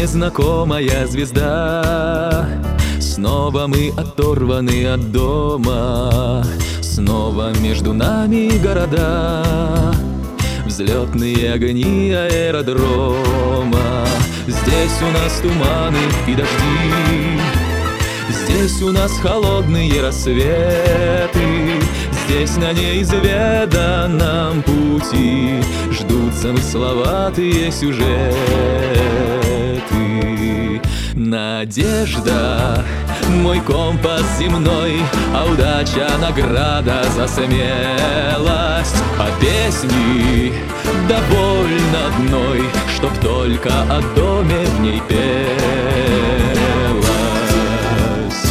незнакомая звезда. Снова мы оторваны от дома, снова между нами города, взлетные огни аэродрома. Здесь у нас туманы и дожди, здесь у нас холодные рассветы, здесь на неизведанном пути ждут замысловатые сюжеты. Надежда — мой компас земной, а удача — награда за смелость. А песни довольно одной, чтоб только о доме в ней пелось.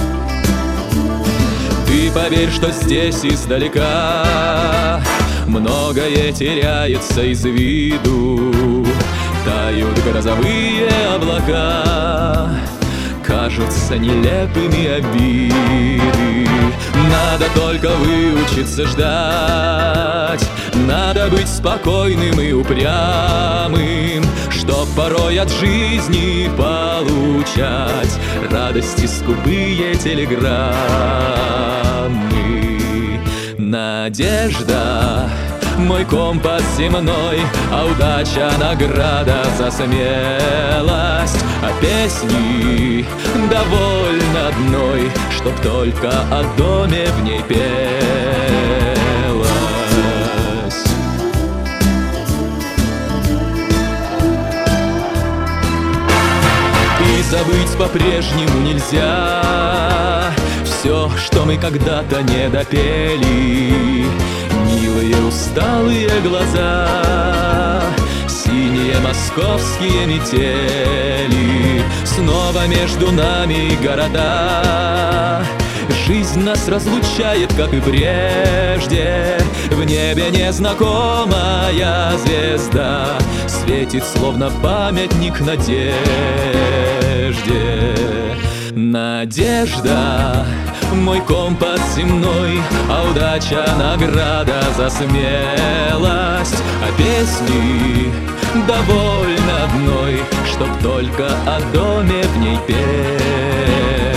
Ты поверь, что здесь издалека многое теряется из виду. Тают грозовые облака, кажутся нелепыми обиды. Надо только выучиться ждать, надо быть спокойным и упрямым, чтоб порой от жизни получать радости скупые телеграммы. Надежда — мой компас земной, а удача — награда за смелость. А песни довольно одной, чтоб только о доме в ней пелось. И забыть по-прежнему нельзя все, что мы когда-то не допели. Милые усталые глаза, синие московские метели, снова между нами города. Жизнь нас разлучает, как и прежде. В небе незнакомая звезда светит, словно памятник надежде. Надежда — мой компас земной, а удача — награда за смелость. А песни довольно одной, чтоб только о доме в ней петь.